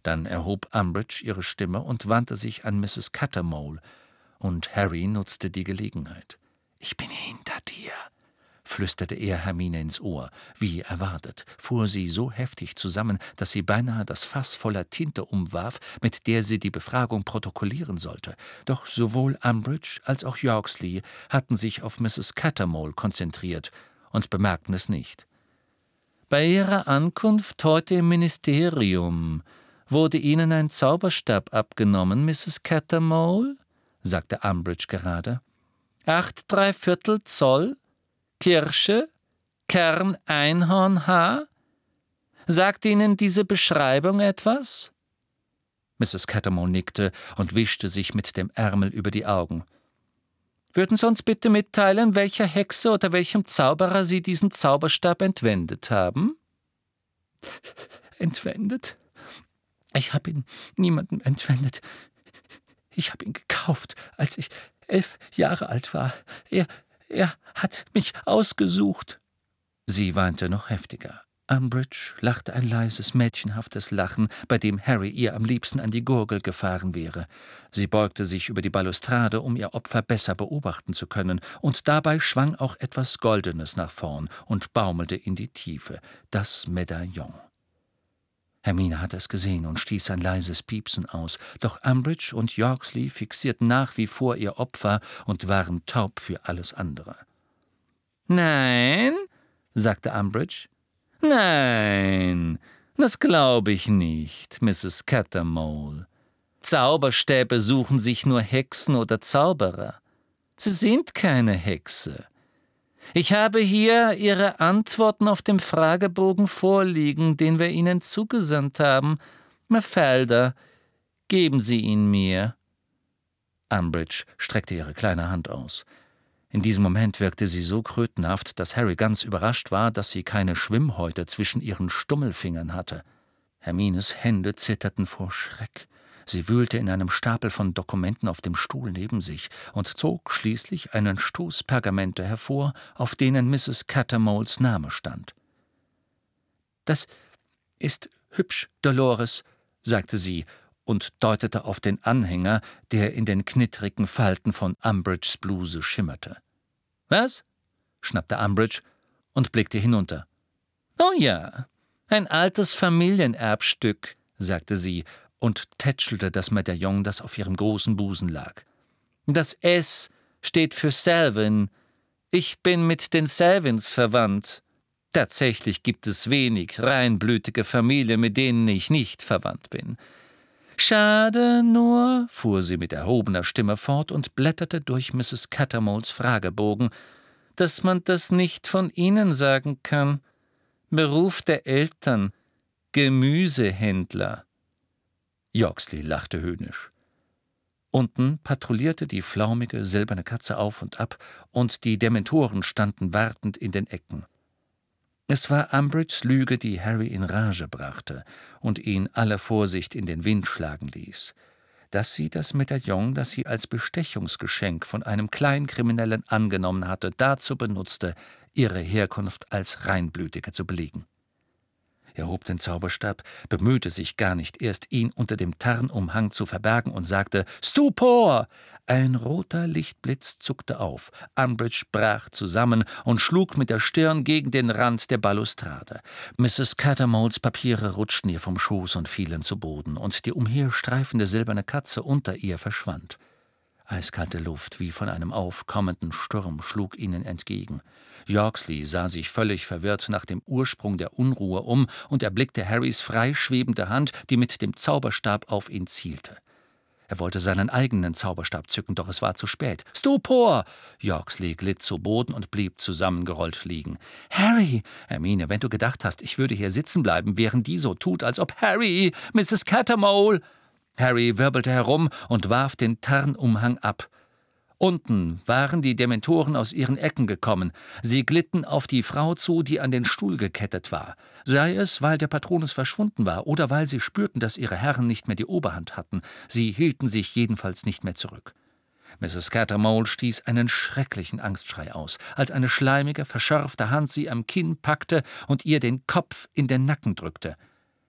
Dann erhob Umbridge ihre Stimme und wandte sich an Mrs. Cattermole, und Harry nutzte die Gelegenheit. »Ich bin hinter dir«, flüsterte er Hermine ins Ohr. Wie erwartet, fuhr sie so heftig zusammen, dass sie beinahe das Fass voller Tinte umwarf, mit der sie die Befragung protokollieren sollte. Doch sowohl Umbridge als auch Yorksley hatten sich auf Mrs. Cattermole konzentriert und bemerkten es nicht. »Bei Ihrer Ankunft heute im Ministerium wurde Ihnen ein Zauberstab abgenommen, Mrs. Cattermole?«, sagte Umbridge gerade. »8 3/4 Zoll? Kirsche? Kern Einhornhaar? Sagt Ihnen diese Beschreibung etwas?« Mrs. Cattermole nickte und wischte sich mit dem Ärmel über die Augen. »Würden Sie uns bitte mitteilen, welcher Hexe oder welchem Zauberer Sie diesen Zauberstab entwendet haben?« »Entwendet? Ich habe ihn niemandem entwendet. Ich habe ihn gekauft, als ich 11 Jahre alt war. Er hat mich ausgesucht.« Sie weinte noch heftiger. Umbridge lachte ein leises, mädchenhaftes Lachen, bei dem Harry ihr am liebsten an die Gurgel gefahren wäre. Sie beugte sich über die Balustrade, um ihr Opfer besser beobachten zu können, und dabei schwang auch etwas Goldenes nach vorn und baumelte in die Tiefe, das Medaillon. Hermine hatte es gesehen und stieß ein leises Piepsen aus, doch Umbridge und Yorksley fixierten nach wie vor ihr Opfer und waren taub für alles andere. »Nein«, sagte Umbridge. »Nein, das glaube ich nicht, Mrs. Cattermole. Zauberstäbe suchen sich nur Hexen oder Zauberer. Sie sind keine Hexe. Ich habe hier Ihre Antworten auf dem Fragebogen vorliegen, den wir Ihnen zugesandt haben. Mafalda, geben Sie ihn mir.« Umbridge streckte ihre kleine Hand aus. In diesem Moment wirkte sie so krötenhaft, dass Harry ganz überrascht war, dass sie keine Schwimmhäute zwischen ihren Stummelfingern hatte. Hermines Hände zitterten vor Schreck. Sie wühlte in einem Stapel von Dokumenten auf dem Stuhl neben sich und zog schließlich einen Stoß Pergamente hervor, auf denen Mrs. Cattermoles Name stand. »Das ist hübsch, Dolores«, sagte sie und deutete auf den Anhänger, der in den knittrigen Falten von Umbridges Bluse schimmerte. »Was?« schnappte Umbridge und blickte hinunter. »Oh ja, ein altes Familienerbstück«, sagte sie und tätschelte das Medaillon, das auf ihrem großen Busen lag. »Das S steht für Selwyn. Ich bin mit den Selwyns verwandt. Tatsächlich gibt es wenig reinblütige Familien, mit denen ich nicht verwandt bin. Schade nur«, fuhr sie mit erhobener Stimme fort und blätterte durch Mrs. Cattermoles Fragebogen, »dass man das nicht von Ihnen sagen kann. Beruf der Eltern, Gemüsehändler.« Yorksley lachte höhnisch. Unten patrouillierte die flaumige, silberne Katze auf und ab, und die Dementoren standen wartend in den Ecken. Es war Umbridges Lüge, die Harry in Rage brachte und ihn alle Vorsicht in den Wind schlagen ließ. Dass sie das Medaillon, das sie als Bestechungsgeschenk von einem Kleinkriminellen angenommen hatte, dazu benutzte, ihre Herkunft als Reinblütige zu belegen. Er hob den Zauberstab, bemühte sich gar nicht erst, ihn unter dem Tarnumhang zu verbergen, und sagte »Stupor!« Ein roter Lichtblitz zuckte auf. Umbridge brach zusammen und schlug mit der Stirn gegen den Rand der Balustrade. Mrs. Cattermoles Papiere rutschten ihr vom Schoß und fielen zu Boden, und die umherstreifende silberne Katze unter ihr verschwand. Eiskalte Luft wie von einem aufkommenden Sturm schlug ihnen entgegen. Yorksley sah sich völlig verwirrt nach dem Ursprung der Unruhe um und erblickte Harrys freischwebende Hand, die mit dem Zauberstab auf ihn zielte. Er wollte seinen eigenen Zauberstab zücken, doch es war zu spät. »Stupor!« Yorksley glitt zu Boden und blieb zusammengerollt liegen. »Harry!« »Hermine, wenn du gedacht hast, ich würde hier sitzen bleiben, während die so tut, als ob Harry, Mrs. Cattermole!« Harry wirbelte herum und warf den Tarnumhang ab. Unten waren die Dementoren aus ihren Ecken gekommen. Sie glitten auf die Frau zu, die an den Stuhl gekettet war. Sei es, weil der Patronus verschwunden war, oder weil sie spürten, dass ihre Herren nicht mehr die Oberhand hatten. Sie hielten sich jedenfalls nicht mehr zurück. Mrs. Cattermole stieß einen schrecklichen Angstschrei aus, als eine schleimige, verschärfte Hand sie am Kinn packte und ihr den Kopf in den Nacken drückte.